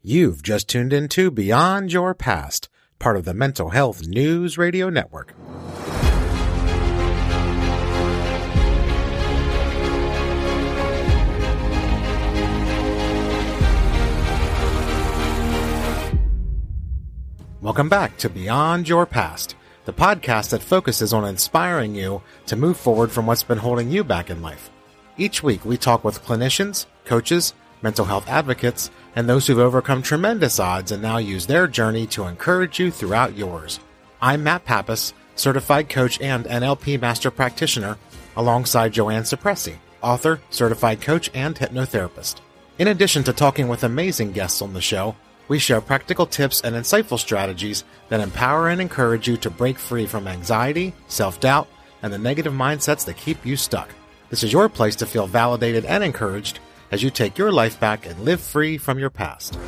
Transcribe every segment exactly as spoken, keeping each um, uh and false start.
You've just tuned into Beyond Your Past, part of the Mental Health News Radio Network. Welcome back to Beyond Your Past, the podcast that focuses on inspiring you to move forward from what's been holding you back in life. Each week, we talk with clinicians, coaches, mental health advocates, and those who've overcome tremendous odds and now use their journey to encourage you throughout yours. I'm Matt Pappas, certified coach and N L P master practitioner, alongside Joanne Cipressi, author, certified coach, and hypnotherapist. In addition to talking with amazing guests on the show, we share practical tips and insightful strategies that empower and encourage you to break free from anxiety, self-doubt, and the negative mindsets that keep you stuck. This is your place to feel validated and encouraged as you take your life back and live free from your past.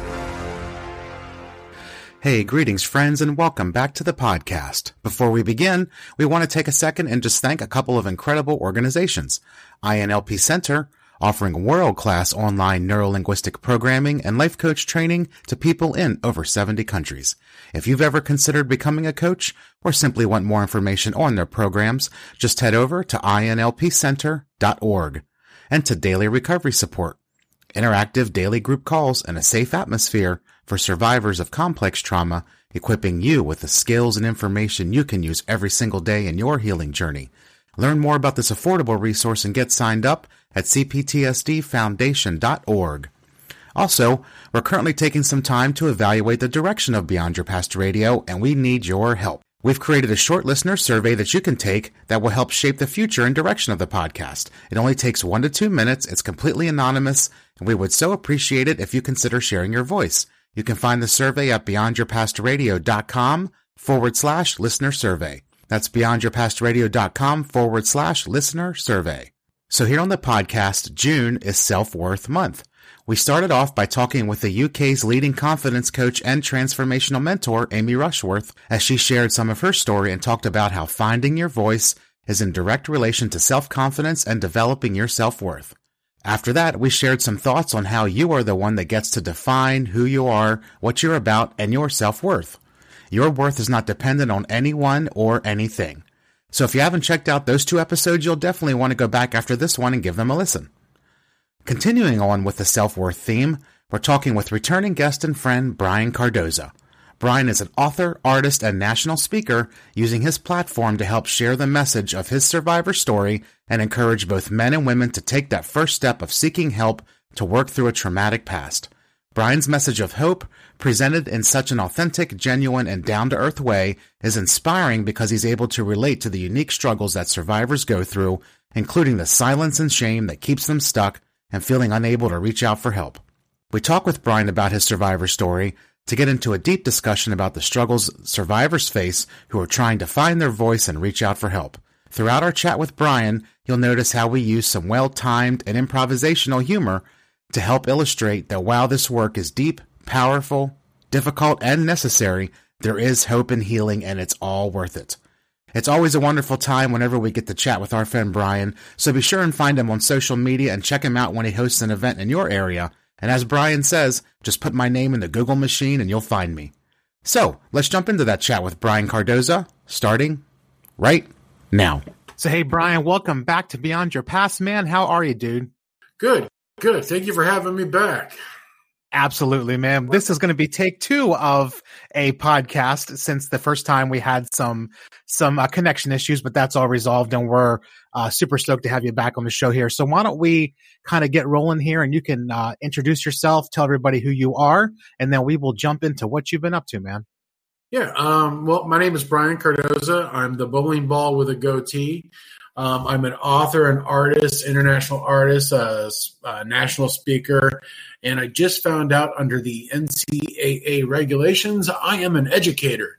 Hey, greetings friends, and welcome back to the podcast. Before we begin, we want to take a second and just thank a couple of incredible organizations. I N L P Center, offering world-class online neuro-linguistic programming and life coach training to people in over seventy countries. If you've ever considered becoming a coach or simply want more information on their programs, just head over to I N L P center dot org. And to Daily Recovery Support, interactive daily group calls and a safe atmosphere for survivors of complex trauma, equipping you with the skills and information you can use every single day in your healing journey. Learn more about this affordable resource and get signed up at c p t s d foundation dot org. Also, we're currently taking some time to evaluate the direction of Beyond Your Past Radio, and we need your help. We've created a short listener survey that you can take that will help shape the future and direction of the podcast. It only takes one to two minutes, it's completely anonymous, and we would so appreciate it if you consider sharing your voice. You can find the survey at beyondyourpastradio.com forward slash listener survey. That's beyondyourpastradio.com forward slash listener survey. So here on the podcast, June is Self-Worth Month. We started off by talking with the U K's leading confidence coach and transformational mentor, Amy Rushworth, as she shared some of her story and talked about how finding your voice is in direct relation to self-confidence and developing your self-worth. After that, we shared some thoughts on how you are the one that gets to define who you are, what you're about, and your self-worth. Your worth is not dependent on anyone or anything. So if you haven't checked out those two episodes, you'll definitely want to go back after this one and give them a listen. Continuing on with the self-worth theme, we're talking with returning guest and friend Brian Cardoza. Brian is an author, artist, and national speaker using his platform to help share the message of his survivor story and encourage both men and women to take that first step of seeking help to work through a traumatic past. Brian's message of hope, presented in such an authentic, genuine, and down-to-earth way, is inspiring because he's able to relate to the unique struggles that survivors go through, including the silence and shame that keeps them stuck and feeling unable to reach out for help. We talk with Brian about his survivor story to get into a deep discussion about the struggles survivors face who are trying to find their voice and reach out for help. Throughout our chat with Brian, you'll notice how we use some well-timed and improvisational humor to help illustrate that while this work is deep, powerful, difficult, and necessary, there is hope and healing, and it's all worth it. It's always a wonderful time whenever we get to chat with our friend Brian, so be sure and find him on social media and check him out when he hosts an event in your area. And as Brian says, just put my name in the Google machine and you'll find me. So, let's jump into that chat with Brian Cardoza, starting right now. So hey Brian, welcome back to Beyond Your Past, man. How are you, dude? Good. Good. Thank you for having me back. Absolutely, man. This is going to be take two of a podcast since the first time we had some some uh, connection issues, but that's all resolved, and we're uh, super stoked to have you back on the show here. So why don't we kind of get rolling here, and you can uh, introduce yourself, tell everybody who you are, and then we will jump into what you've been up to, man. Yeah. Um, well, my name is Brian Cardoza. I'm the bowling ball with a goatee. Um, I'm an author, an artist, international artist, a, a national speaker, and I just found out under the N C A A regulations, I am an educator.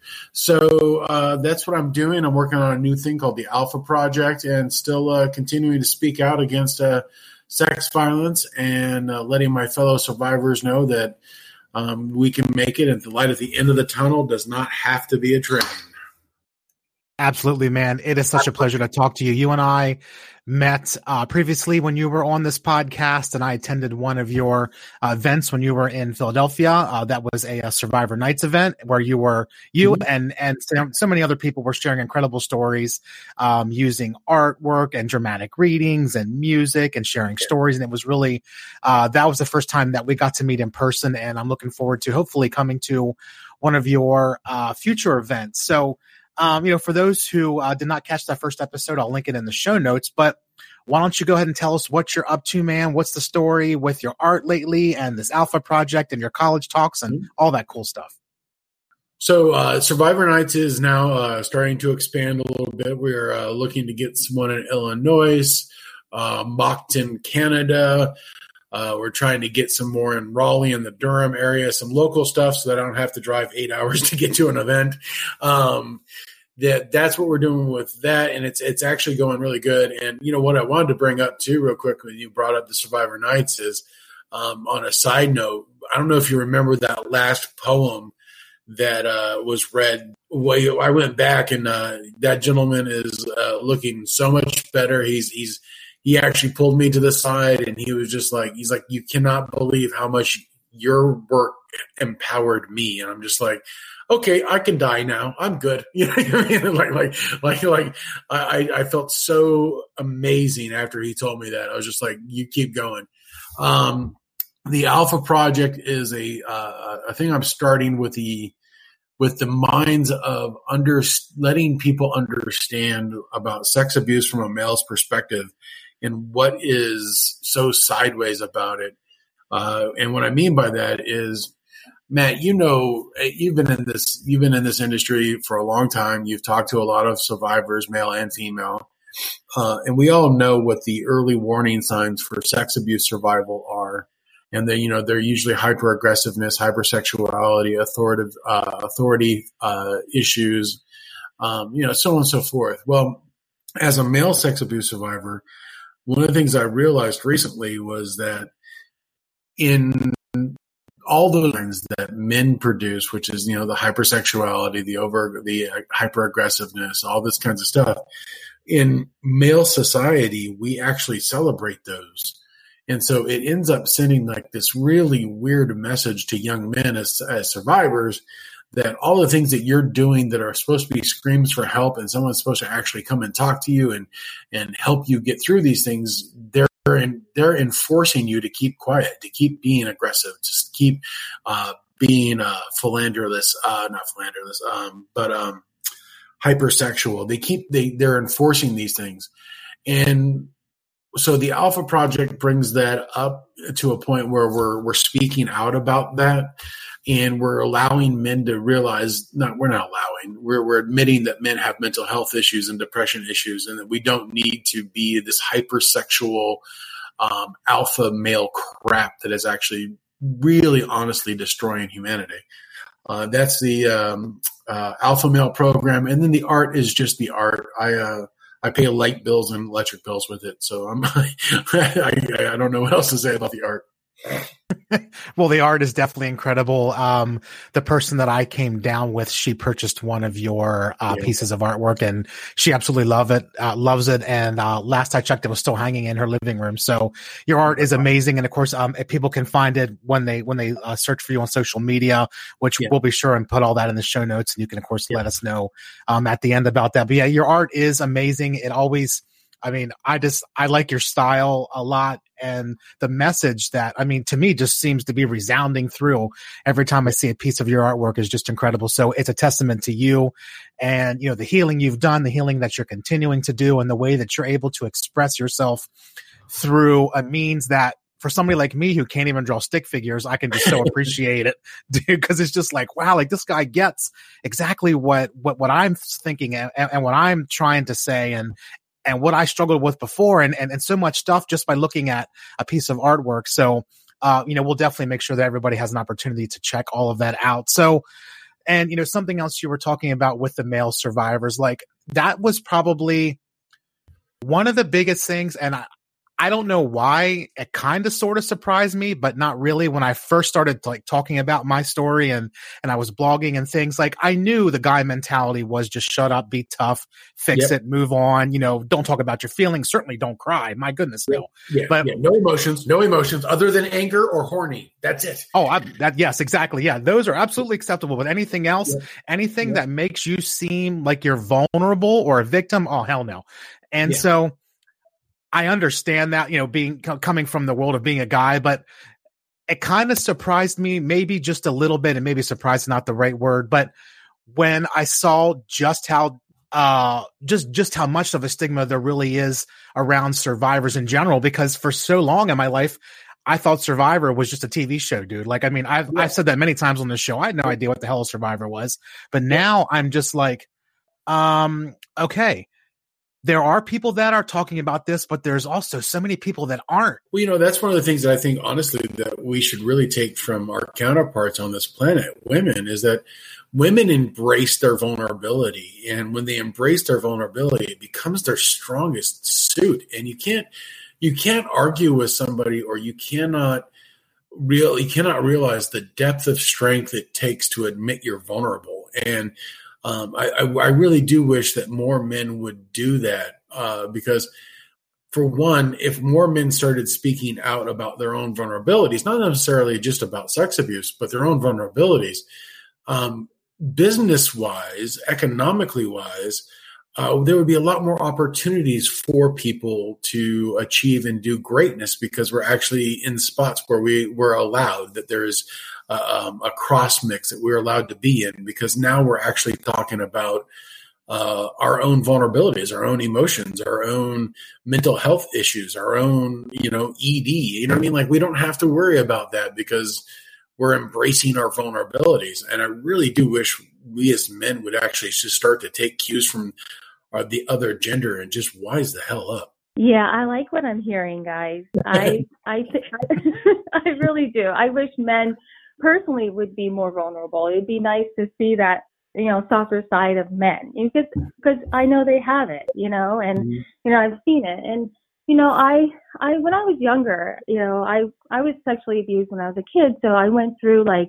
So uh, that's what I'm doing. I'm working on a new thing called the Alpha Project, and still uh, continuing to speak out against uh, sex violence and uh, letting my fellow survivors know that um, we can make it, and the light at the end of the tunnel does not have to be a train. Absolutely, man. It is such a pleasure to talk to you. You and I met uh, previously when you were on this podcast, and I attended one of your uh, events when you were in Philadelphia. Uh, that was a, a Survivor Nights event where you were you mm-hmm. and and so, so many other people were sharing incredible stories um, using artwork and dramatic readings and music and sharing yeah. stories. And it was really uh, that was the first time that we got to meet in person. And I'm looking forward to hopefully coming to one of your uh, future events. So. Um, you know, for those who uh, did not catch that first episode, I'll link it in the show notes. But why don't you go ahead and tell us what you're up to, man? What's the story with your art lately and this Alpha project and your college talks and all that cool stuff? So uh, Survivor Nights is now uh, starting to expand a little bit. We're uh, looking to get someone in Illinois, uh, Moncton, Canada. Uh, we're trying to get some more in Raleigh and the Durham area, some local stuff so that I don't have to drive eight hours to get to an event. Um, that that's what we're doing with that, and it's it's actually going really good. And you know what I wanted to bring up too, real quick, when you brought up the Survivor Nights, is um, on a side note. I don't know if you remember that last poem that uh, was read. Well, I went back, and uh, that gentleman is uh, looking so much better. He's he's he actually pulled me to the side, and he was just like, he's like, you cannot believe how much your work empowered me. And I'm just like, okay, I can die now. I'm good. You know what I mean? Like, like, like, like, I, I felt so amazing after he told me that. I was just like, you keep going. Um, the Alpha Project is a, uh, I think I'm starting with the, with the minds of under letting people understand about sex abuse from a male's perspective and what is so sideways about it. Uh, and what I mean by that is, Matt, you know, you've been in this, you've been in this industry for a long time. You've talked to a lot of survivors, male and female. Uh, and we all know what the early warning signs for sex abuse survival are. And they, you know, they're usually hyper-aggressiveness, hypersexuality, authoritative, uh, authority, uh, issues, um, you know, so on and so forth. Well, as a male sex abuse survivor, one of the things I realized recently was that in all those things that men produce, which is, you know, the hypersexuality, the over, the hyper-aggressiveness, all this kinds of stuff, in male society, we actually celebrate those. And so it ends up sending like this really weird message to young men as, as survivors that all the things that you're doing that are supposed to be screams for help and someone's supposed to actually come and talk to you and, and help you get through these things, they're in, they're enforcing you to keep quiet, to keep being aggressive, just keep uh, being uh, philanderless, uh, not philanderless, um, but um, hypersexual. They keep they they're enforcing these things, and so the Alpha Project brings that up to a point where we're we're speaking out about that, and we're allowing men to realize, not we're not allowing, we're we're admitting that men have mental health issues and depression issues, and that we don't need to be this hypersexual um, alpha male crap that is actually really honestly destroying humanity. Uh, that's the um, uh, Alpha Male program, and then the art is just the art. I uh, I pay light bills and electric bills with it, so I'm I, I don't know what else to say about the art. Well, the art is definitely incredible. Um, the person that I came down with, she purchased one of your uh, yeah. pieces of artwork, and she absolutely love it, uh, loves it. And uh, last I checked, it was still hanging in her living room. So your art is amazing, and of course, um, people can find it when they when they uh, search for you on social media, which yeah. we'll be sure and put all that in the show notes. And you can, of course, yeah. let us know um, at the end about that. But yeah, your art is amazing. It always. I mean, I just, I like your style a lot, and the message that, I mean, to me just seems to be resounding through every time I see a piece of your artwork is just incredible. So it's a testament to you and, you know, the healing you've done, the healing that you're continuing to do, and the way that you're able to express yourself through a means that for somebody like me who can't even draw stick figures, I can just so appreciate it, dude, because it's just like, wow, like this guy gets exactly what, what, what I'm thinking and, and what I'm trying to say. And, and what I struggled with before, and, and, and so much stuff just by looking at a piece of artwork. So, uh, you know, we'll definitely make sure that everybody has an opportunity to check all of that out. So, and, you know, something else you were talking about with the male survivors, like that was probably one of the biggest things. And I, I don't know why it kind of sort of surprised me, but not really. When I first started like talking about my story and, and I was blogging and things, like I knew the guy mentality was just shut up, be tough, fix Yep. it, move on. You know, don't talk about your feelings. Certainly don't cry. My goodness, no. Yeah, but yeah, no emotions, no emotions other than anger or horny. That's it. Oh, I, that yes, exactly. Yeah, those are absolutely acceptable. But anything else, Yep. anything Yep. that makes you seem like you're vulnerable or a victim, oh hell no. And Yeah. so I understand that, you know, being coming from the world of being a guy, but it kind of surprised me, maybe just a little bit, and maybe surprised is not the right word, but when I saw just how uh just just how much of a stigma there really is around survivors in general, because for so long in my life I thought Survivor was just a T V show, dude. Like, I mean, I've Yeah. I've said that many times on this show. I had no idea what the hell a Survivor was, but now I'm just like, um, okay. There are people that are talking about this, but there's also so many people that aren't. Well, you know, that's one of the things that I think, honestly, that we should really take from our counterparts on this planet, women, is that women embrace their vulnerability. And when they embrace their vulnerability, it becomes their strongest suit. And you can't, you can't argue with somebody, or you cannot real, you cannot realize the depth of strength it takes to admit you're vulnerable. And Um, I, I, I really do wish that more men would do that, uh, because, for one, if more men started speaking out about their own vulnerabilities, not necessarily just about sex abuse, but their own vulnerabilities, um, business-wise, economically-wise, uh, there would be a lot more opportunities for people to achieve and do greatness, because we're actually in spots where we we're allowed, that there's uh, um, a cross mix that we're allowed to be in, because now we're actually talking about uh, our own vulnerabilities, our own emotions, our own mental health issues, our own, you know, E D. You know what I mean? Like, we don't have to worry about that because we're embracing our vulnerabilities. And I really do wish we as men would actually just start to take cues from uh, the other gender and just wise the hell up. Yeah, I like what I'm hearing, guys. I I th- I really do. I wish men personally would be more vulnerable. It'd be nice to see that, you know, softer side of men, because because I know they have it, you know, and mm-hmm. you know, I've seen it. And you know, I I when I was younger, you know, I I was sexually abused when I was a kid, so I went through like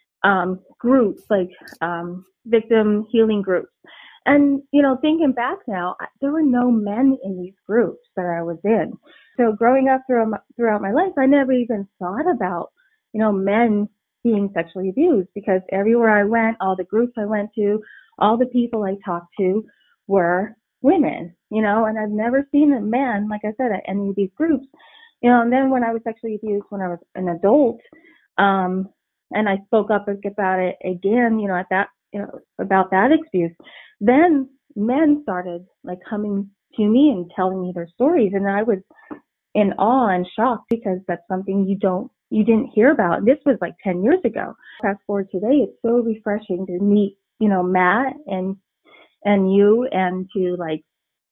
um groups, like um victim healing groups. And, you know, thinking back now, there were no men in these groups that I was in. So growing up throughout my, throughout my life, I never even thought about, you know, men being sexually abused, because everywhere I went, all the groups I went to, all the people I talked to were women, you know, and I've never seen a man, like I said, at any of these groups, you know. And then when I was sexually abused when I was an adult, um, and I spoke up about it again, you know, at that, you know, about that abuse, then men started like coming to me and telling me their stories, and I was in awe and shocked, because that's something you don't, you didn't hear about. This was like ten years ago. Fast forward today, it's so refreshing to meet, you know, Matt and and you, and to like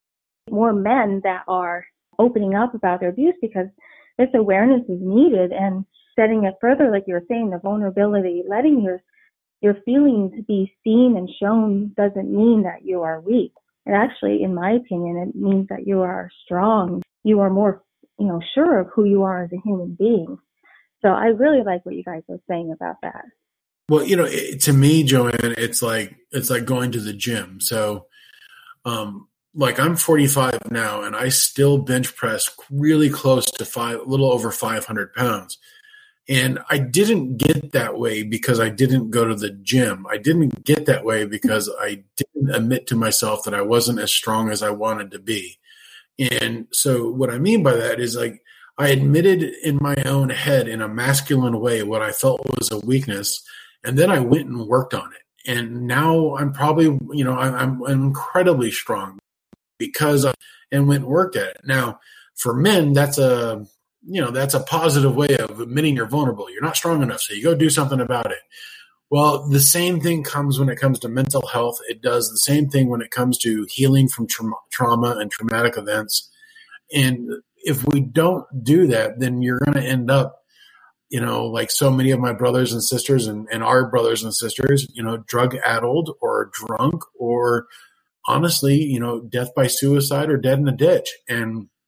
more men that are opening up about their abuse, because this awareness is needed. And setting it further, like you were saying, the vulnerability, letting your your feelings be seen and shown doesn't mean that you are weak. It actually, in my opinion, it means that you are strong. You are more, you know, sure of who you are as a human being. So I really like what you guys are saying about that. Well, you know, it, to me, Joanne, it's like it's like going to the gym. So, um, like I'm forty-five now, and I still bench press really close to five, a little over five hundred pounds. And I didn't get that way because I didn't go to the gym. I didn't get that way because I didn't admit to myself that I wasn't as strong as I wanted to be. And so what I mean by that is, like, I admitted in my own head in a masculine way what I felt was a weakness, and then I went and worked on it. And now I'm probably, you know, I'm, I'm incredibly strong because I and went and worked at it. Now, for men, that's a you know, that's a positive way of admitting you're vulnerable. You're not strong enough, so you go do something about it. Well, the same thing comes when it comes to mental health. It does the same thing when it comes to healing from tra- trauma and traumatic events. And if we don't do that, then you're going to end up, you know, like so many of my brothers and sisters and, and our brothers and sisters, you know, drug-addled or drunk, or honestly, you know, death by suicide or dead in a ditch. And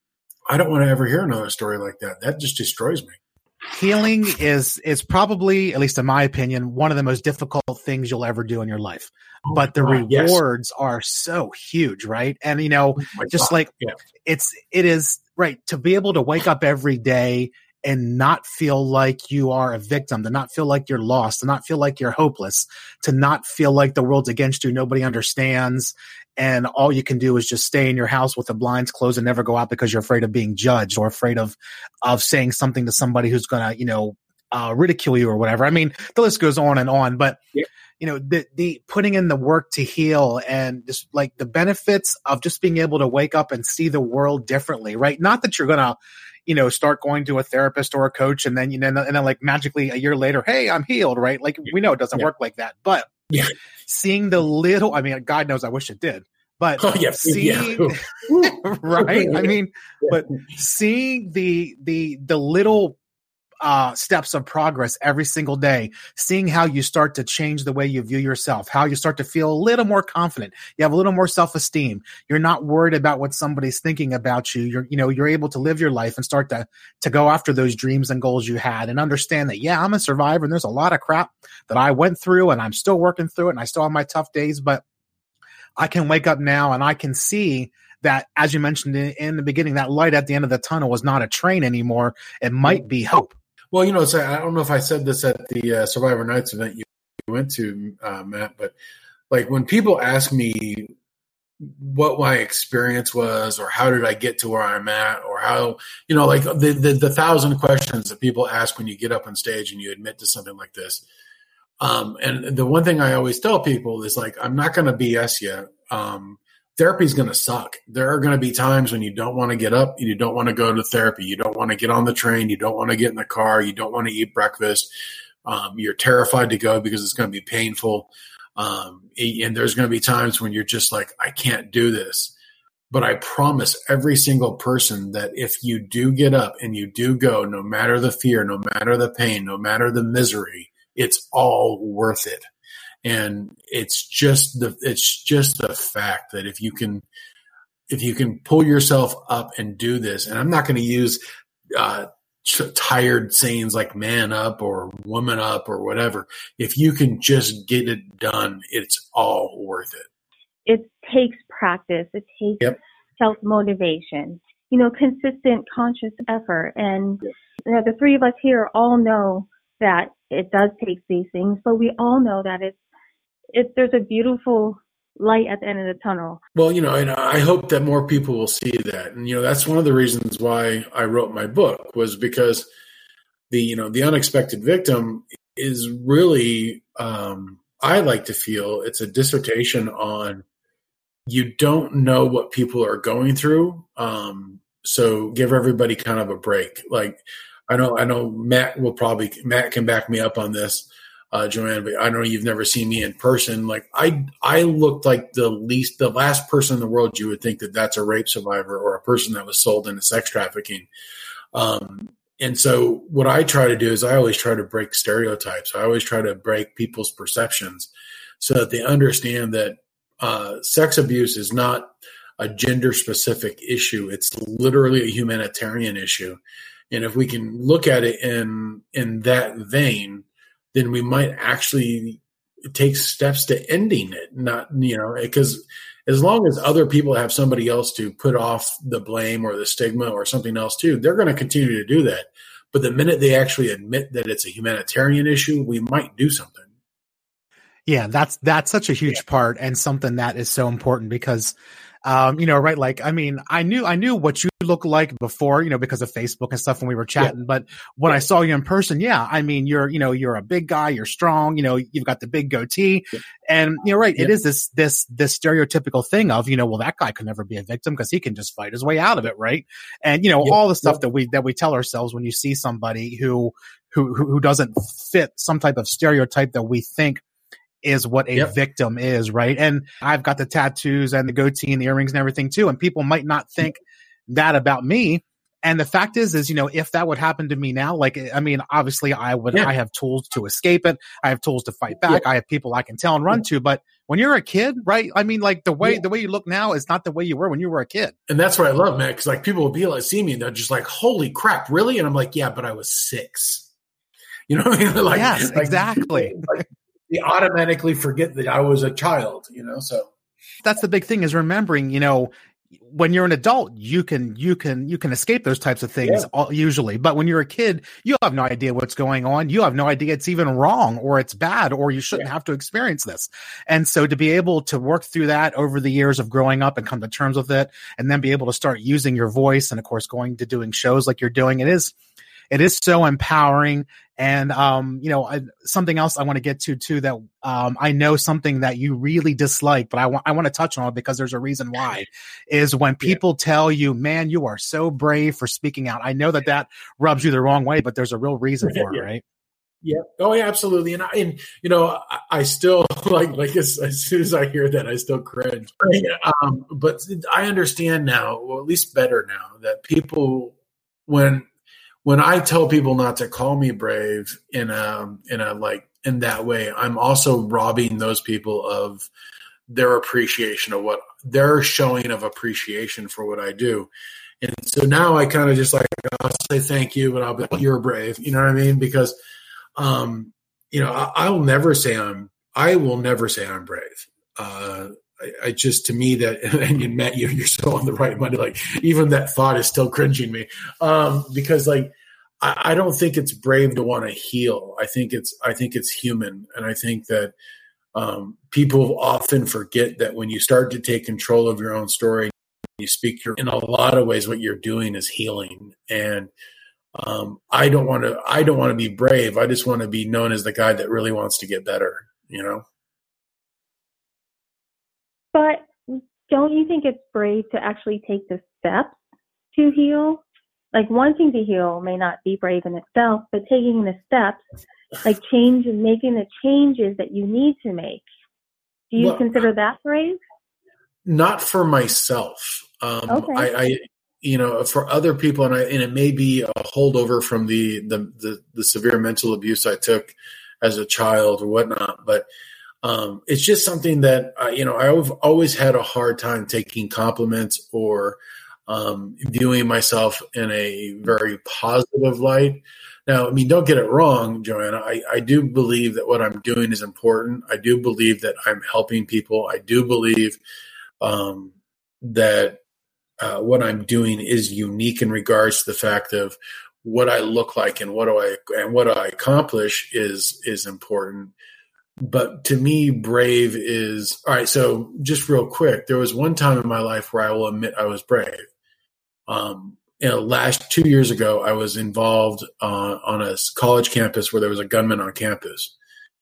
I don't want to ever hear another story like that. That just destroys me. Healing is is probably, at least in my opinion, one of the most difficult things you'll ever do in your life. Oh but the God, rewards yes. are so huge, right? And you know, oh just God. like yeah. it's it is right to be able to wake up every day and not feel like you are a victim, to not feel like you're lost, to not feel like you're hopeless, to not feel like the world's against you, nobody understands, and all you can do is just stay in your house with the blinds closed and never go out because you're afraid of being judged or afraid of of saying something to somebody who's going to, you know, uh, ridicule you or whatever. I mean, the list goes on and on, but yeah. you know, the the putting in the work to heal and just like the benefits of just being able to wake up and see the world differently, right? Not that you're going to, you know, start going to a therapist or a coach and then, you know, and then like magically a year later, hey, I'm healed, right? Like we know it doesn't yeah. work like that, but yeah. seeing the little, I mean, God knows I wish it did, but oh, yeah. seeing, yeah. right? I mean, yeah. but seeing the, the, the little uh, steps of progress every single day, seeing how you start to change the way you view yourself, how you start to feel a little more confident. You have a little more self-esteem. You're not worried about what somebody's thinking about you. You're, you know, you're able to live your life and start to, to go after those dreams and goals you had and understand that, yeah, I'm a survivor and there's a lot of crap that I went through and I'm still working through it and I still have my tough days, but I can wake up now and I can see that, as you mentioned in, in the beginning, that light at the end of the tunnel was not a train anymore. It might be hope. Well, you know, it's, I don't know if I said this at the uh, Survivor Nights event you went to, uh, Matt, but like when people ask me what my experience was or how did I get to where I'm at or how, you know, like the, the, the thousand questions that people ask when you get up on stage and you admit to something like this. Um, and the one thing I always tell people is like, I'm not going to B S you. Um, Therapy is going to suck. There are going to be times when you don't want to get up, you don't want to go to therapy, you don't want to get on the train, you don't want to get in the car, you don't want to eat breakfast. Um, you're terrified to go because it's going to be painful. Um, and there's going to be times when you're just like, I can't do this. But I promise every single person that if you do get up and you do go, no matter the fear, no matter the pain, no matter the misery, it's all worth it. And it's just the it's just the fact that if you can if you can pull yourself up and do this, and I'm not going to use uh, tired sayings like "man up" or "woman up" or whatever. If you can just get it done, it's all worth it. It takes practice. It takes yep. self motivation. You know, consistent, conscious effort, and yep. you know, the three of us here all know that it does take these things, but we all know that it's It, there's a beautiful light at the end of the tunnel. Well, you know, and I hope that more people will see that. And, you know, that's one of the reasons why I wrote my book was because the, you know, the unexpected victim is really, um, I like to feel it's a dissertation on you don't know what people are going through. Um, so give everybody kind of a break. Like I know, I know Matt will probably, Matt can back me up on this. Uh, Joanne, but I know you've never seen me in person. Like I, I looked like the least, the last person in the world you would think that that's a rape survivor or a person that was sold into sex trafficking. Um, and so what I try to do is I always try to break stereotypes. I always try to break people's perceptions so that they understand that uh, sex abuse is not a gender specific issue. It's literally a humanitarian issue. And if we can look at it in, in that vein, then we might actually take steps to ending it. Not, you know, because as long as other people have somebody else to put off the blame or the stigma or something else too, they're going to continue to do that. But the minute they actually admit that it's a humanitarian issue, we might do something. Yeah, that's that's such a huge yeah. part and something that is so important because, um, you know, right? Like, I mean, I knew I knew what you look like before, you know, because of Facebook and stuff when we were chatting. Yeah. But when yeah. I saw you in person, yeah, I mean, you're, you know, you're a big guy, you're strong, you know, you've got the big goatee, yeah. and you're right. Yeah. It is this this this stereotypical thing of, you know, well, that guy could never be a victim because he can just fight his way out of it, right? And you know, yeah. all the stuff yeah. that we that we tell ourselves when you see somebody who who who doesn't fit some type of stereotype that we think is what a yep. victim is, right? And I've got the tattoos and the goatee and the earrings and everything too. And people might not think that about me. And the fact is, is, you know, if that would happen to me now, like, I mean, obviously I would, Yeah. I have tools to escape it. I have tools to fight back. Yeah. I have people I can tell and run Yeah. to. But when you're a kid, right? I mean, like the way, Yeah. the way you look now is not the way you were when you were a kid. And that's what I love, man. Cause like people will be like, see me and they're just like, holy crap, really? And I'm like, yeah, but I was six. You know what I mean? Like, Yes, like, exactly. Like, they automatically forget that I was a child, you know? So that's the big thing, is remembering, you know, when you're an adult, you can, you can, you can escape those types of things, Yeah. all, usually. But when you're a kid, you have no idea what's going on. You have no idea it's even wrong or it's bad or you shouldn't Yeah. have to experience this. And so to be able to work through that over the years of growing up and come to terms with it, and then be able to start using your voice and of course going to doing shows like you're doing, it is, it is so empowering. And, um, you know, I, something else I want to get to too, that, um, I know something that you really dislike, but I want, I want to touch on it because there's a reason why, is when people yeah. tell you, man, you are so brave for speaking out. I know that that rubs you the wrong way, but there's a real reason for yeah. it, right? Yeah. Oh yeah, absolutely. And I, and you know, I, I still like, like as, as soon as I hear that, I still cringe. Um, but I understand now, well, at least better now, that people, when, When I tell people not to call me brave in a, in a, like, in that way, I'm also robbing those people of their appreciation of what their showing of appreciation for what I do. And so now I kind of just like, I'll say thank you, but I'll be like, you're brave. You know what I mean? Because, um, you know, I, I will never say I'm, I will never say I'm brave. Uh, I, I just, to me that, and you met you, you're so on the right money. Like even that thought is still cringing me. Um, because like, I, I don't think it's brave to want to heal. I think it's, I think it's human. And I think that, um, people often forget that when you start to take control of your own story, you speak your, in a lot of ways, what you're doing is healing. And, um, I don't want to, I don't want to be brave. I just want to be known as the guy that really wants to get better, you know? But don't you think it's brave to actually take the steps to heal? Like wanting to heal may not be brave in itself, but taking the steps, like change and making the changes that you need to make. Do you well, consider that brave? Not for myself. Um, okay. I, I, you know, for other people, and I, and it may be a holdover from the, the, the, the severe mental abuse I took as a child or whatnot, but Um, it's just something that, uh, you know, I've always had a hard time taking compliments or um, viewing myself in a very positive light. Now, I mean, don't get it wrong, Joanna. I, I do believe that what I'm doing is important. I do believe that I'm helping people. I do believe um, that uh, what I'm doing is unique in regards to the fact of what I look like and what do I and what I accomplish is is important. But to me, brave is, all right, so just real quick, there was one time in my life where I will admit I was brave. Um, you know, last two years ago, I was involved uh, on a college campus where there was a gunman on campus.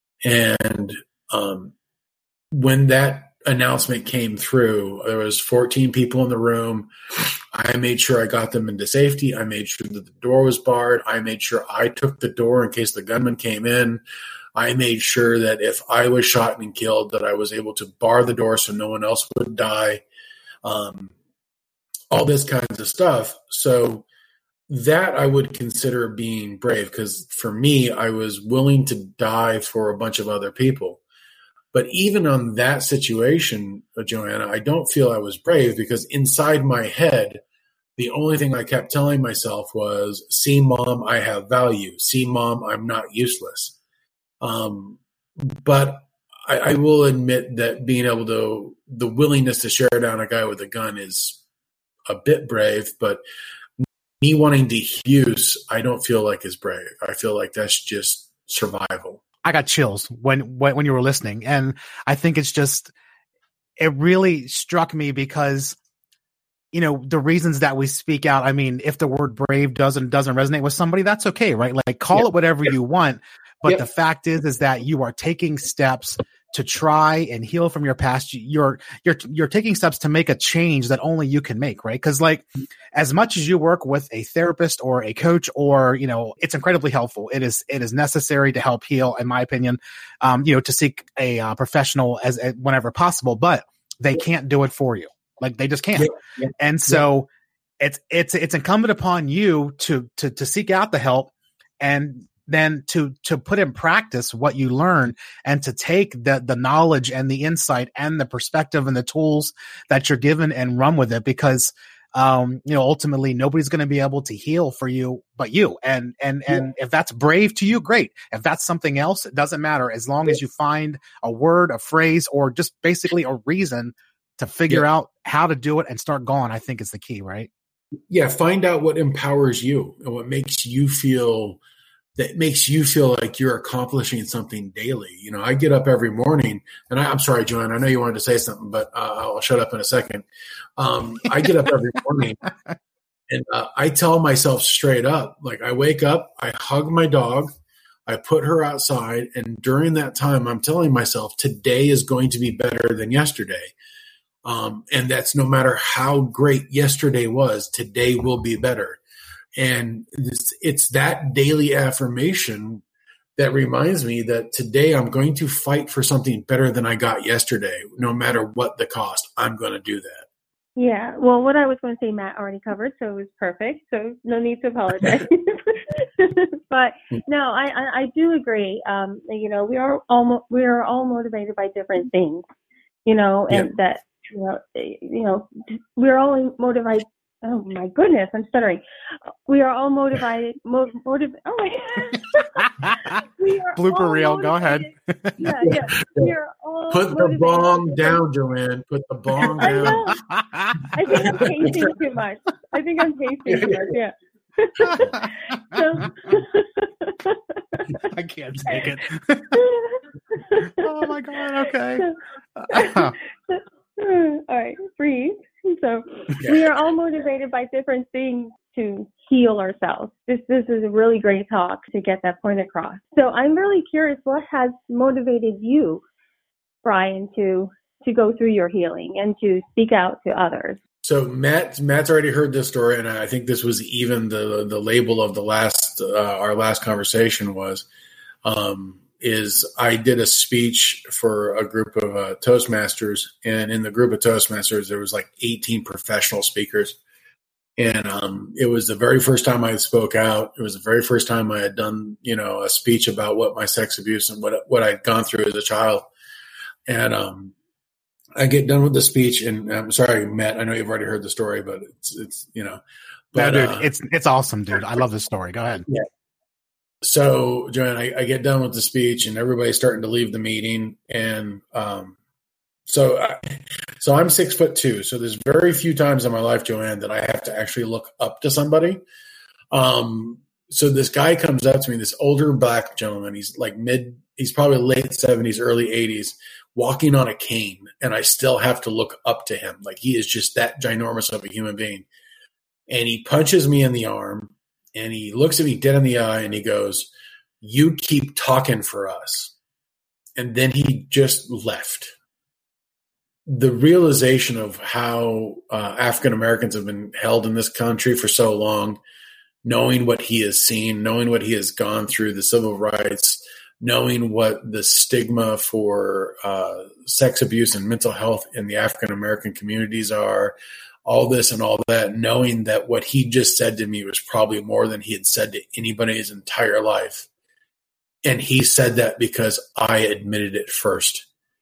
And um, when that announcement came through, there was fourteen people in the room. I made sure I got them into safety. I made sure that the door was barred. I made sure I took the door in case the gunman came in. I made sure that if I was shot and killed, that I was able to bar the door so no one else would die. Um, all this kinds of stuff. So that I would consider being brave, because for me, I was willing to die for a bunch of other people. But even on that situation, Joanna, I don't feel I was brave, because inside my head, the only thing I kept telling myself was, see, Mom, I have value. See, Mom, I'm not useless. Um, but I, I will admit that being able to, the willingness to share down a guy with a gun is a bit brave, but me wanting to use, I don't feel like is brave. I feel like that's just survival. I got chills when, when, when you were listening. And I think it's just, it really struck me because, you know, the reasons that we speak out, I mean, if the word brave doesn't, doesn't resonate with somebody, that's okay, right? Like call yeah. it whatever yeah. you want. But yep. the fact is, is that you are taking steps to try and heal from your past. You're, you're, you're taking steps to make a change that only you can make, right? Cause like as much as you work with a therapist or a coach, or, you know, it's incredibly helpful. It is, it is necessary to help heal, in my opinion, um, you know, to seek a uh, professional as, as whenever possible, but they can't do it for you. Like they just can't. Yeah. Yeah. And so it's it's it's incumbent upon you to to to seek out the help, and then to to put in practice what you learn, and to take the the knowledge and the insight and the perspective and the tools that you're given and run with it, because um you know, ultimately nobody's going to be able to heal for you but you. And and yeah. and if that's brave to you, great. If that's something else, it doesn't matter, as long yeah. as you find a word, a phrase, or just basically a reason to figure yeah. out how to do it and start going, I think is the key, right? Yeah, find out what empowers you and what makes you feel that makes you feel like you're accomplishing something daily. You know, I get up every morning, and I, I'm sorry, Joanne, I know you wanted to say something, but uh, I'll shut up in a second. Um, I get up every morning, and uh, I tell myself straight up, like, I wake up, I hug my dog, I put her outside, and during that time, I'm telling myself, today is going to be better than yesterday. Um, and that's no matter how great yesterday was, today will be better. And it's, it's that daily affirmation that reminds me that today I'm going to fight for something better than I got yesterday, no matter what the cost. I'm going to do that. Yeah. Well, what I was going to say, Matt already covered, so it was perfect. So no need to apologize. But no, I, I, I do agree. Um, you know, we are all we are all motivated by different things. You know, and yeah. that you know, you know, we're all motivated. Oh my goodness, I'm stuttering. We are all motivated. Mo- motiv- oh my we are Blooper reel. Go ahead. yeah, yeah. We are all Put the bong down, Joanne. Put the bong down. I know. I think I'm pacing too much. I think I'm pacing too much. Yeah. so, I can't take it. Oh my God. Okay. So, all right, breathe. So yeah. we are all motivated by different things to heal ourselves. This this is a really great talk to get that point across. So I'm really curious, what has motivated you, Brian, to to go through your healing and to speak out to others? So Matt Matt's already heard this story, and I think this was even the the label of the last uh, our last conversation was. Um, is I did a speech for a group of uh, Toastmasters, and in the group of Toastmasters, there was like eighteen professional speakers. And um, it was the very first time I spoke out. It was the very first time I had done, you know, a speech about what my sex abuse and what, what I'd gone through as a child. And um, I get done with the speech, and I'm sorry, Matt, I know you've already heard the story, but it's, it's you know. But, no, dude, uh, it's, it's awesome, dude. I love this story. Go ahead. Yeah. So, Joanne, I, I get done with the speech, and everybody's starting to leave the meeting. And um, so, I, so I'm six foot two. So there's very few times in my life, Joanne, that I have to actually look up to somebody. Um, so this guy comes up to me, this older black gentleman. He's like mid, he's probably late seventies, early eighties, walking on a cane, and I still have to look up to him. Like, he is just that ginormous of a human being. And he punches me in the arm. And he looks at me dead in the eye, and he goes, "You keep talking for us." And then he just left. The realization of how uh, African Americans have been held in this country for so long, knowing what he has seen, knowing what he has gone through, the civil rights, knowing what the stigma for uh, sex abuse and mental health in the African American communities are, all this and all that, knowing that what he just said to me was probably more than he had said to anybody his entire life. And he said that because I admitted it first,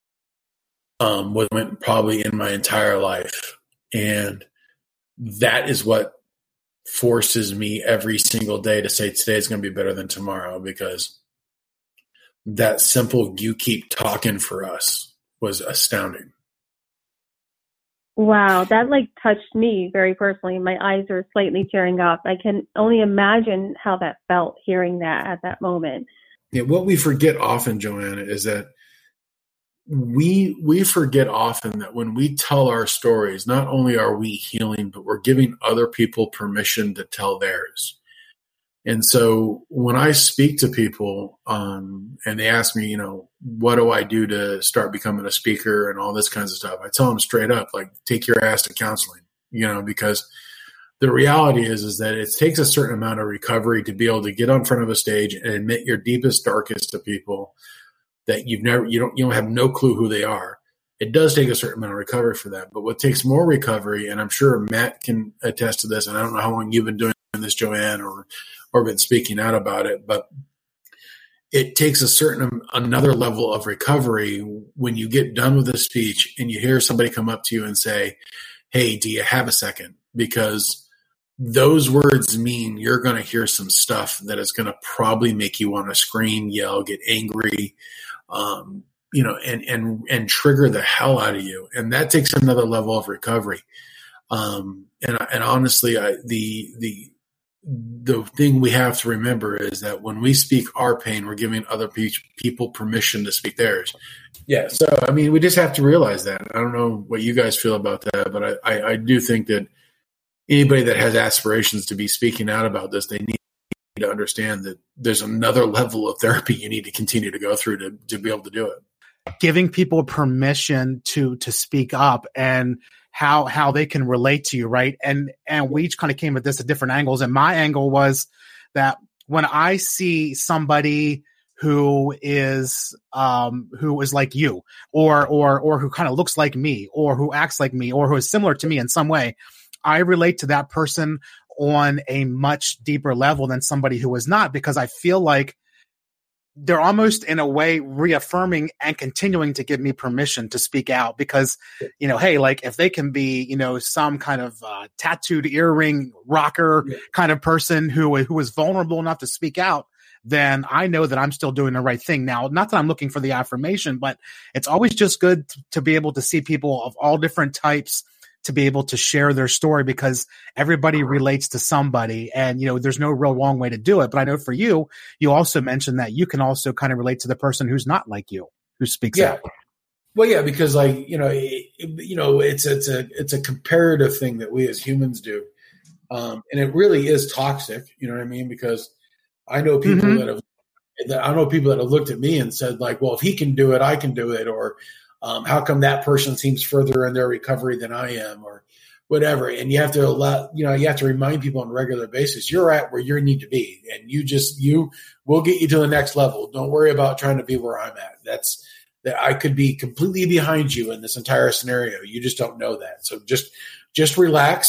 um, what went probably in my entire life. And that is what forces me every single day to say today is going to be better than tomorrow, because that simple, "you keep talking for us," was astounding. Wow, that like touched me very personally. My eyes are slightly tearing up. I can only imagine how that felt, hearing that at that moment. Yeah, what we forget often, Joanna, is that we we forget often that when we tell our stories, not only are we healing, but we're giving other people permission to tell theirs. And so when I speak to people um, and they ask me, you know, what do I do to start becoming a speaker and all this kinds of stuff, I tell them straight up, like, take your ass to counseling, you know, because the reality is, is that it takes a certain amount of recovery to be able to get on front of a stage and admit your deepest, darkest to people that you've never, you don't, you don't have no clue who they are. it does take a certain amount of recovery for that. But what takes more recovery, and I'm sure Matt can attest to this, and I don't know how long you've been doing this, Joanne, or or been speaking out about it, but it takes a certain another level of recovery when you get done with a speech and you hear somebody come up to you and say, hey, do you have a second? Because those words mean you're going to hear some stuff that is going to probably make you want to scream, yell, get angry, um, you know, and, and, and trigger the hell out of you. And that takes another level of recovery. Um, and, and honestly, I, the, the, the thing we have to remember is that when we speak our pain, we're giving other pe- people permission to speak theirs. Yeah. So, I mean, we just have to realize that. I don't know what you guys feel about that, but I, I, I do think that anybody that has aspirations to be speaking out about this, they need to understand that there's another level of therapy you need to continue to go through to, to be able to do it. Giving people permission to, to speak up and how, how they can relate to you. Right. And, and we each kind of came at this at different angles. And my angle was that when I see somebody who is, um, who is like you, or, or, or who kind of looks like me, or who acts like me, or who is similar to me in some way, I relate to that person on a much deeper level than somebody who is not, because I feel like they're almost in a way reaffirming and continuing to give me permission to speak out because, you know, hey, like if they can be, you know, some kind of uh, tattooed earring rocker yeah. kind of person who, who is vulnerable enough to speak out, then I know that I'm still doing the right thing. Now, not that I'm looking for the affirmation, but it's always just good to, to be able to see people of all different types to be able to share their story because everybody relates to somebody and, you know, there's no real wrong way to do it. But I know for you, you also mentioned that you can also kind of relate to the person who's not like you, who speaks yeah. out. Well, yeah, because like, you know, it, you know, it's, it's a, it's a comparative thing that we as humans do. Um, and it really is toxic. You know what I mean? Because I know people mm-hmm. that have, that I know people that have looked at me and said like, well, if he can do it, I can do it. Or, Um, how come that person seems further in their recovery than I am or whatever? And you have to allow, you know, you have to remind people on a regular basis, you're at where you need to be. And you just, you will get you to the next level. Don't worry about trying to be where I'm at. That's that I could be completely behind you in this entire scenario. You just don't know that. So just, just relax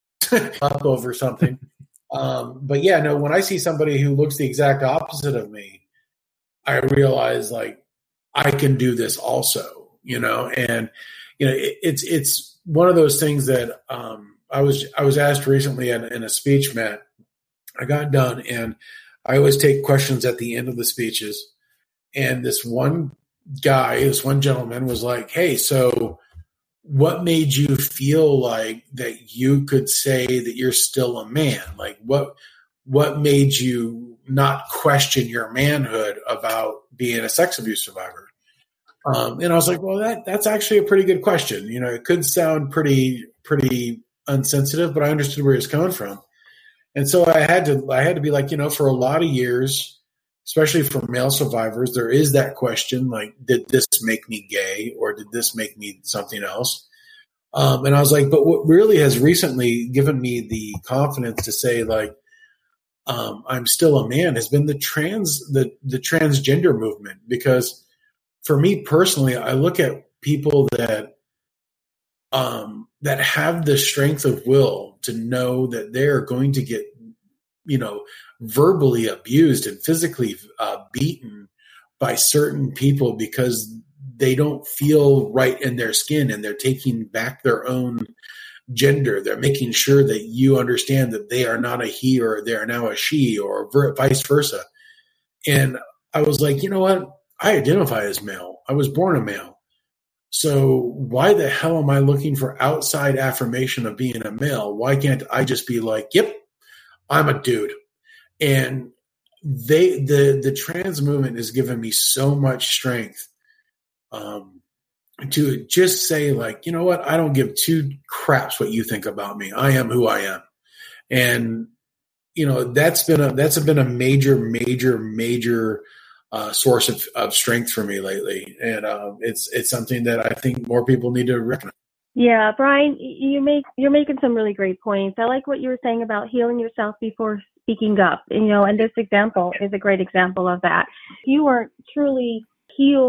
up over something. Um, but yeah, no, when I see somebody who looks the exact opposite of me, I realize like I can do this also. You know, and you know, it, it's it's one of those things that um, I was I was asked recently in, in a speech, Matt. I got done, and I always take questions at the end of the speeches. And this one guy, this one gentleman, was like, "Hey, so what made you feel like that you could say that you're still a man? Like, what what made you not question your manhood about being a sex abuse survivor?" Um, and I was like, well, that that's actually a pretty good question. You know, it could sound pretty, pretty unsensitive, but I understood where he was coming from. And so I had to, I had to be like, you know, for a lot of years, especially for male survivors, there is that question, like, did this make me gay or did this make me something else? Um, and I was like, but what really has recently given me the confidence to say like, um, I'm still a man has been the trans, the, the transgender movement, because for me personally, I look at people that um, that have the strength of will to know that they're going to get, you know, verbally abused and physically uh, beaten by certain people because they don't feel right in their skin and they're taking back their own gender. They're making sure that you understand that they are not a he or they are now a she or vice versa. And I was like, you know what? I identify as male. I was born a male. So why the hell am I looking for outside affirmation of being a male? Why can't I just be like, yep, I'm a dude? And they, the, the trans movement has given me so much strength um, to just say like, you know what? I don't give two craps what you think about me. I am who I am. And, you know, that's been a, that's been a major, major, major Uh, source of, of strength for me lately. And um, it's it's something that I think more people need to recognize. Yeah, Brian, you make, you're making some really great points. I like what you were saying about healing yourself before speaking up, you know, and this example is a great example of that. If you weren't truly healed to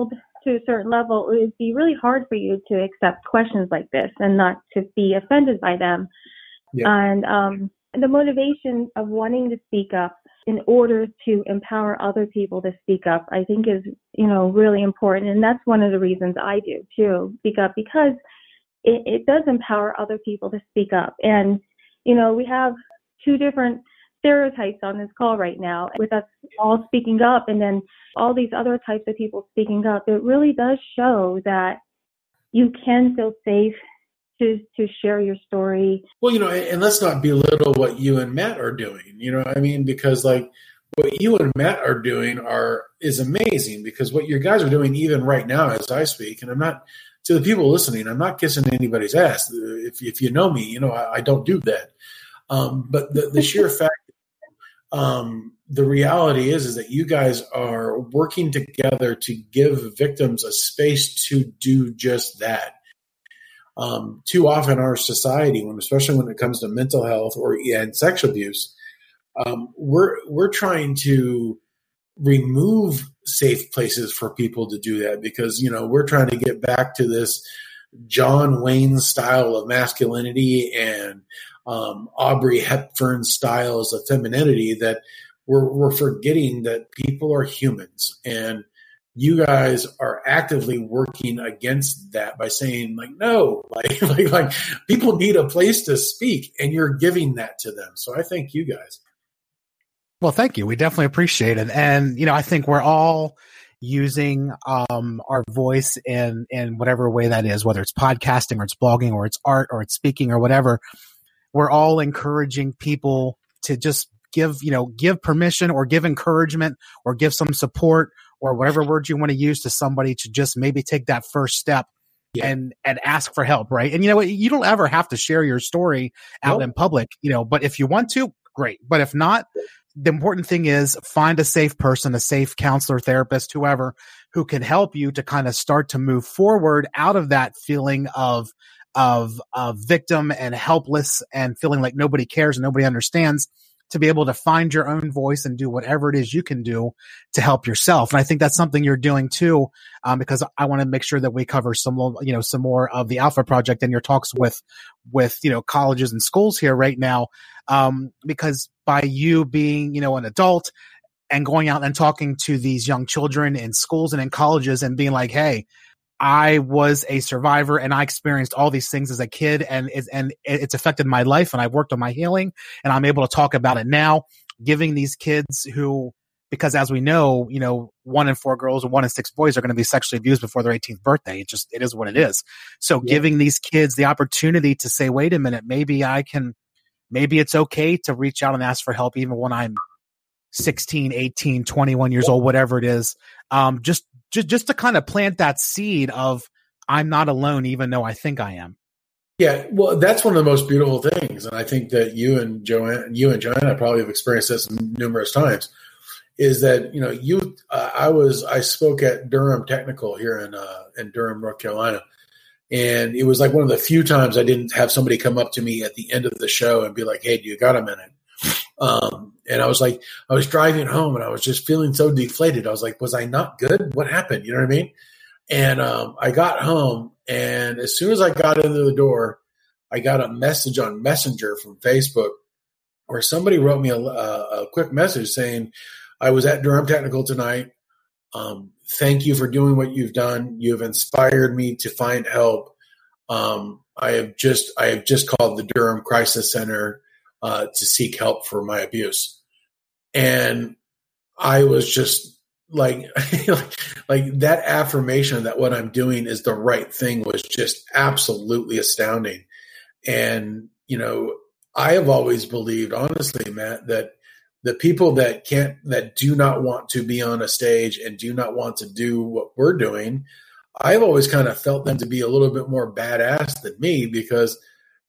to a certain level, it would be really hard for you to accept questions like this and not to be offended by them. Yeah. And um, the motivation of wanting to speak up in order to empower other people to speak up, I think is, you know, really important. And that's one of the reasons I do too, speak up, because it, it does empower other people to speak up. And, you know, we have two different stereotypes on this call right now, with us all speaking up and then all these other types of people speaking up. It really does show that you can feel safe to to share your story. Well, you know, and let's not belittle what you and Matt are doing, you know what I mean? Because like what you and Matt are doing are is amazing, because what your guys are doing even right now as I speak, and I'm not, to the people listening, I'm not kissing anybody's ass. If if you know me, you know I, I don't do that. Um, but the, the sheer fact, um, the reality is, is that you guys are working together to give victims a space to do just that. Um, too often our society, when, especially when it comes to mental health or and sexual abuse, um, we're we're trying to remove safe places for people to do that, because, you know, we're trying to get back to this John Wayne style of masculinity and um, Audrey Hepburn styles of femininity, that we're, we're forgetting that people are humans. And you guys are actively working against that by saying, like, no, like, like, like people need a place to speak, and you're giving that to them. So I thank you guys. Well, thank you. We definitely appreciate it. And, you know, I think we're all using um, our voice in, in whatever way that is, whether it's podcasting or it's blogging or it's art or it's speaking or whatever. We're all encouraging people to just give, you know, give permission or give encouragement or give some support or whatever word you want to use to somebody to just maybe take that first step. Yeah. and and ask for help, right? And you know what? You don't ever have to share your story out nope. in public, you know, but if you want to, great. But if not, the important thing is find a safe person, a safe counselor, therapist, whoever, who can help you to kind of start to move forward out of that feeling of of of victim and helpless and feeling like nobody cares and nobody understands, to be able to find your own voice and do whatever it is you can do to help yourself. And I think that's something you're doing too, um, because I want to make sure that we cover some, you know, some more of the Alpha Project and your talks with, with, you know, colleges and schools here right now. Um, because by you being, you know, an adult and going out and talking to these young children in schools and in colleges and being like, hey, I was a survivor and I experienced all these things as a kid, and it's, and it's affected my life, and I've worked on my healing, and I'm able to talk about it now, giving these kids who, because as we know, you know, one in four girls or one in six boys are going to be sexually abused before their eighteenth birthday. It just, it is what it is. So yeah. Giving these kids the opportunity to say, wait a minute, maybe I can, maybe it's okay to reach out and ask for help even when I'm sixteen, eighteen, twenty-one years old, whatever it is. Um, just, just, just to kind of plant that seed of, I'm not alone, even though I think I am. Yeah. Well, that's one of the most beautiful things. And I think that you and Joanne, you and Joanna probably have experienced this numerous times, is that, you know, you, uh, I was, I spoke at Durham Technical here in, uh, in Durham, North Carolina. And it was like one of the few times I didn't have somebody come up to me at the end of the show and be like, hey, do you got a minute? Um, and I was like, I was driving home and I was just feeling so deflated. I was like, was I not good? What happened? You know what I mean? And, um, I got home, and as soon as I got into the door, I got a message on Messenger from Facebook where somebody wrote me a, a, a quick message saying, I was at Durham Technical tonight. Um, thank you for doing what you've done. You have inspired me to find help. Um, I have just, I have just called the Durham Crisis Center Uh, to seek help for my abuse. And I was just like, like that affirmation that what I'm doing is the right thing was just absolutely astounding. And, you know, I have always believed, honestly, Matt, that the people that can't, that do not want to be on a stage and do not want to do what we're doing, I've always kind of felt them to be a little bit more badass than me, because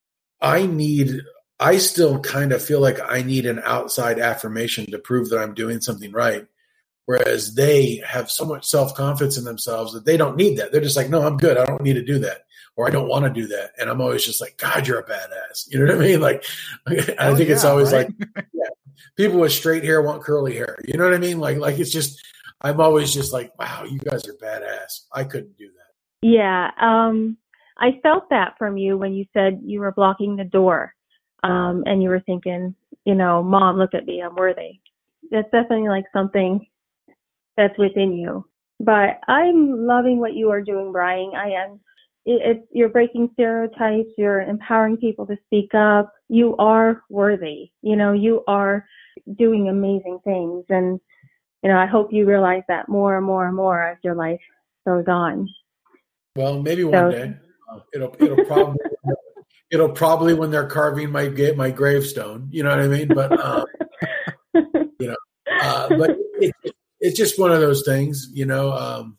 I need, I still kind of feel like I need an outside affirmation to prove that I'm doing something right. Whereas they have so much self-confidence in themselves that they don't need that. They're just like, no, I'm good. I don't need to do that. Or I don't want to do that. And I'm always just like, God, you're a badass. You know what I mean? Like, I oh, think yeah, it's always right? like, yeah, people with straight hair want curly hair. You know what I mean? Like, like it's just, I'm always just like, wow, you guys are badass. I couldn't do that. Yeah. Um, I felt that from you when you said you were blocking the door, um, and you were thinking, you know, Mom, look at me, I'm worthy. That's definitely like something that's within you. But I'm loving what you are doing, Brian. I am. It, it's, you're breaking stereotypes. You're empowering people to speak up. You are worthy. You know, you are doing amazing things. And, you know, I hope you realize that more and more and more as your life goes on. Well, maybe one so, day. Uh, it'll it'll probably it'll probably when they're carving my my gravestone. You know what I mean? But um, you know, uh, but it, it, it's just one of those things. You know, um,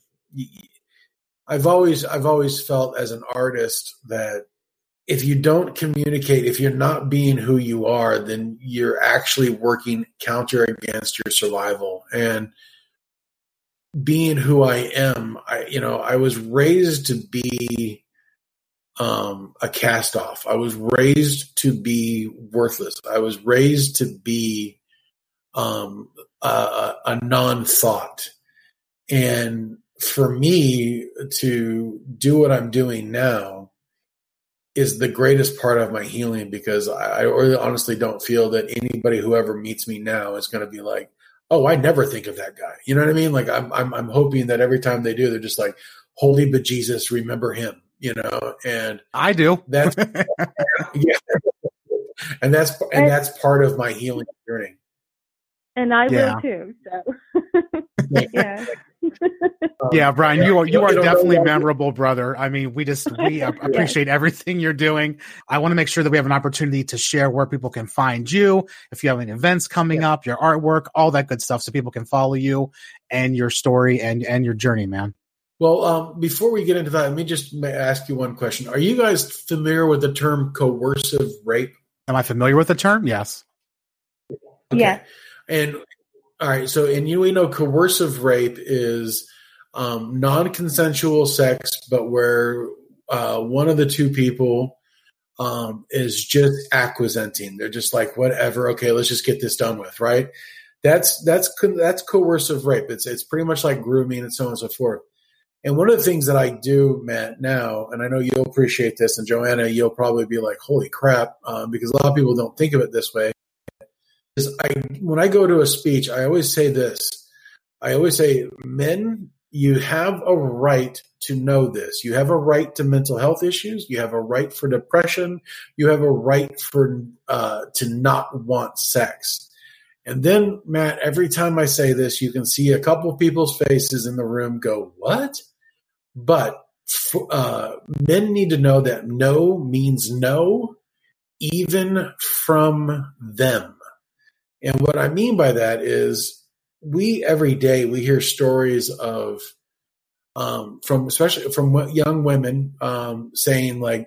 I've always I've always felt as an artist that if you don't communicate, if you're not being who you are, then you're actually working counter against your survival. And being who I am, I, you know, I was raised to be um, a cast off. I was raised to be worthless. I was raised to be um, a, a non-thought. And for me to do what I'm doing now is the greatest part of my healing, because I, I really honestly don't feel that anybody who ever meets me now is going to be like, oh, I never think of that guy. You know what I mean? Like I'm, I'm, I'm hoping that every time they do, they're just like, holy bejesus, remember him, you know? And I do. That's, yeah. And that's, and that's part of my healing journey. And I yeah. will too. So yeah. Yeah, Brian, you are you are definitely memorable, brother. I mean, we just we appreciate yeah. everything you're doing. I want to make sure that we have an opportunity to share where people can find you, if you have any events coming yeah. up, your artwork, all that good stuff, so people can follow you and your story and and your journey, man. Well, um, before we get into that, let me just ask you one question. Are you guys familiar with the term coercive rape? Am I familiar with the term? Yes. Okay. Yeah. And all right, so and you we know coercive rape is um, non-consensual sex, but where uh, one of the two people um, is just acquiescing. They're just like, whatever. Okay, let's just get this done with, right? That's that's that's coercive rape. It's it's pretty much like grooming and so on and so forth. And one of the things that I do, Matt, now, and I know you'll appreciate this, and Joanna, you'll probably be like, holy crap, um, because a lot of people don't think of it this way. Is I when I go to a speech, I always say this. I always say, men, you have a right to know this. You have a right to mental health issues. You have a right for depression. You have a right for uh, to not want sex. And then, Matt, every time I say this, you can see a couple of people's faces in the room go, what? But uh, men need to know that no means no, even from them. And what I mean by that is we every day we hear stories of um, from especially from young women um, saying like,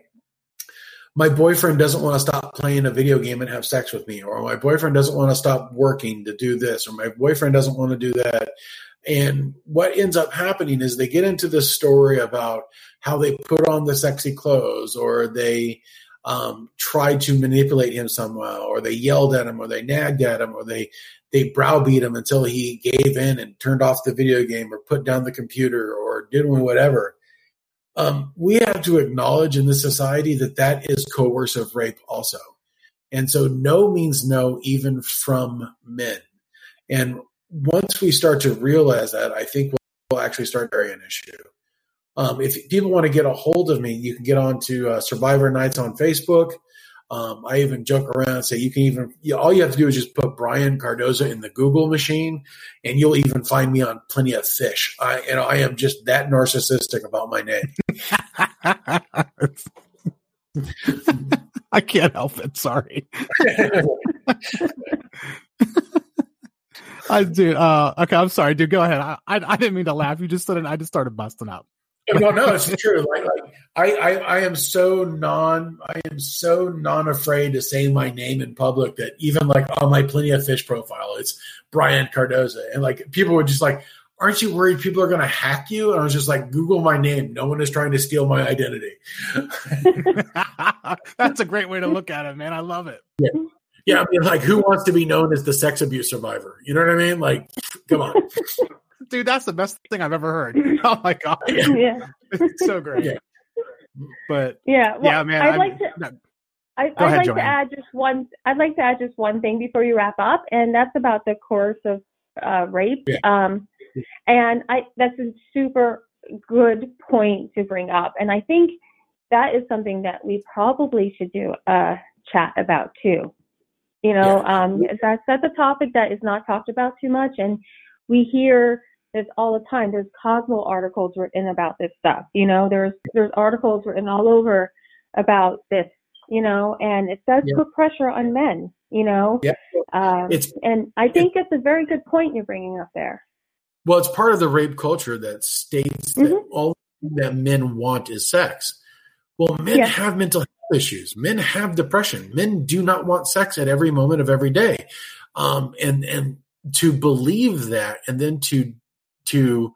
my boyfriend doesn't want to stop playing a video game and have sex with me, or my boyfriend doesn't want to stop working to do this, or my boyfriend doesn't want to do that. And what ends up happening is they get into this story about how they put on the sexy clothes, or they Um, tried to manipulate him somehow, or they yelled at him, or they nagged at him, or they they browbeat him until he gave in and turned off the video game, or put down the computer, or did whatever. Um, we have to acknowledge in this society that that is coercive rape also. And so no means no, even from men. And once we start to realize that, I think we'll actually start to carry an issue. Um, if people want to get a hold of me, you can get on to uh, Survivor Nights on Facebook. Um, I even joke around and say you can even you, all you have to do is just put Brian Cardoza in the Google machine, and you'll even find me on Plenty of Fish. I, you know, I am just that narcissistic about my name. I can't help it. Sorry. I do. Uh, okay, I'm sorry, dude. Go ahead. I, I I didn't mean to laugh. You just said it. I just started busting up. No, no, it's true. Like, like I, I, I am so non, I am so non-afraid to say my name in public that even like on my Plenty of Fish profile, it's Brian Cardoza, and like people were just like, "Aren't you worried people are going to hack you?" And I was just like, "Google my name. No one is trying to steal my identity." That's a great way to look at it, man. I love it. Yeah, yeah. I mean, like, who wants to be known as the sex abuse survivor? You know what I mean? Like, come on. Dude, that's the best thing I've ever heard. Oh my god. Yeah. It's so great. Yeah. But yeah, well, yeah, man. I'd I'm, like to no, I, I'd ahead, like Joanne. to add just one I'd like to add just one thing before you wrap up, and that's about the coercive uh, rape. Yeah. Um and I that's a super good point to bring up. And I think that is something that we probably should do a chat about too. You know, Yeah. um, that's, that's a topic that is not talked about too much. And we hear this all the time. There's Cosmo articles written about this stuff. You know, there's, there's articles written all over about this, you know, and it does Yeah. put pressure on men, you know. Yeah. Um, It's- and I think it's a very good point you're bringing up there. Well, it's part of the rape culture that states that Mhm. all that men want is sex. Well, men Yeah. have mental health issues. Men have depression. Men do not want sex at every moment of every day. Um, and and to believe that, and then to to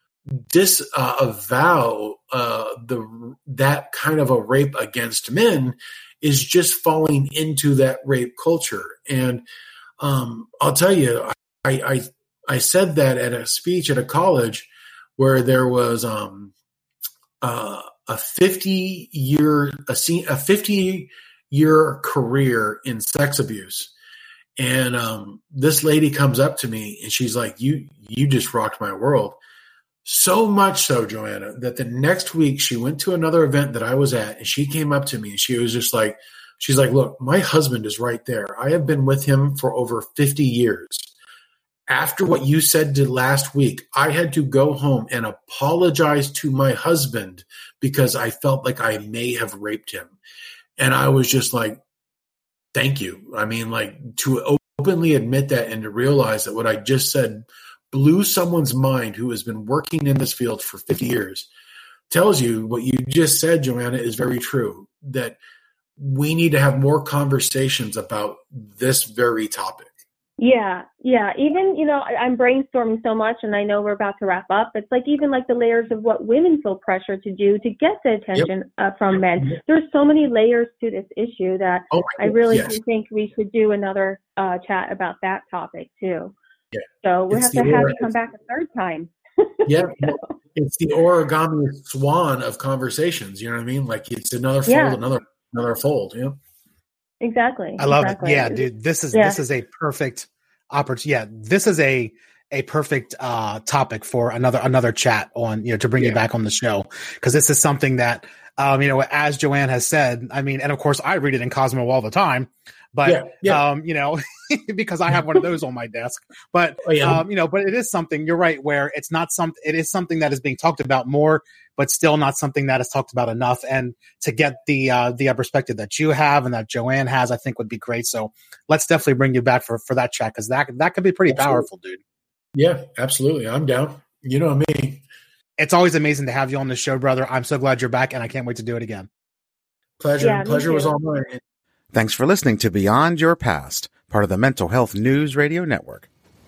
disavow uh, the that kind of a rape against men is just falling into that rape culture. And um, I'll tell you, I, I I said that at a speech at a college where there was um, uh, a fifty year a, a fifty year career in sex abuse, and um, this lady comes up to me and she's like, "You you just rocked my world." So much so, Joanna, that the next week she went to another event that I was at, and she came up to me and she was just like, she's like, "Look, my husband is right there. I have been with him for over fifty years. After what you said to last week, I had to go home and apologize to my husband because I felt like I may have raped him." And I was just like, thank you. I mean, like, to openly admit that and to realize that what I just said blew someone's mind who has been working in this field for fifty years tells you what you just said, Joanna, is very true, that we need to have more conversations about this very topic. Yeah, yeah. Even, you know, I, I'm brainstorming so much, and I know we're about to wrap up. It's like even like the layers of what women feel pressure to do to get the attention yep. uh, from men. Yep. There's so many layers to this issue that oh I really yes. do think we should do another uh, chat about that topic too. Yeah. So we have to have you come back a third time. Yeah. So. It's the origami swan of conversations. You know what I mean? Like it's another fold, yeah. another another fold. Yeah. Exactly. I love exactly. it. Yeah, dude. This is yeah. this is a perfect opportunity. Yeah, this is a a perfect uh, topic for another another chat on, you know, to bring yeah. you back on the show, because this is something that um, you know, as Joanne has said. I mean, and of course, I read it in Cosmo all the time. But, yeah, yeah. um, you know, because I have one of those on my desk, but, oh, yeah. um, you know, but it is something, you're right, where it's not something, it is something that is being talked about more, but still not something that is talked about enough. And to get the, uh, the perspective that you have and that Joanne has, I think would be great. So let's definitely bring you back for, for that chat. Cause that, that could be pretty absolutely. powerful, dude. Yeah, absolutely. I'm down. You know me. It's always amazing to have you on the show, brother. I'm so glad you're back, and I can't wait to do it again. Pleasure. Yeah, Pleasure was all mine. Thanks for listening to Beyond Your Past, part of the Mental Health News Radio Network.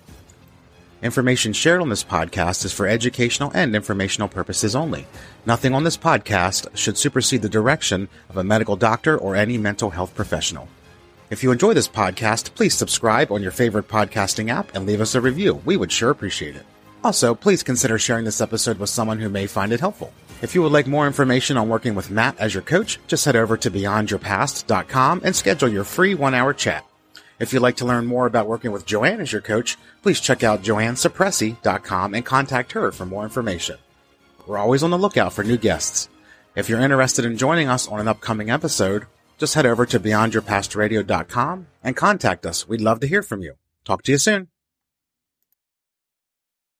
Information shared on this podcast is for educational and informational purposes only. Nothing on this podcast should supersede the direction of a medical doctor or any mental health professional. If you enjoy this podcast, please subscribe on your favorite podcasting app and leave us a review. We would sure appreciate it. Also, please consider sharing this episode with someone who may find it helpful. If you would like more information on working with Matt as your coach, just head over to beyond your past dot com and schedule your free one-hour chat. If you'd like to learn more about working with Joanne as your coach, please check out joanne suppressi dot com and contact her for more information. We're always on the lookout for new guests. If you're interested in joining us on an upcoming episode, just head over to beyond your past radio dot com and contact us. We'd love to hear from you. Talk to you soon.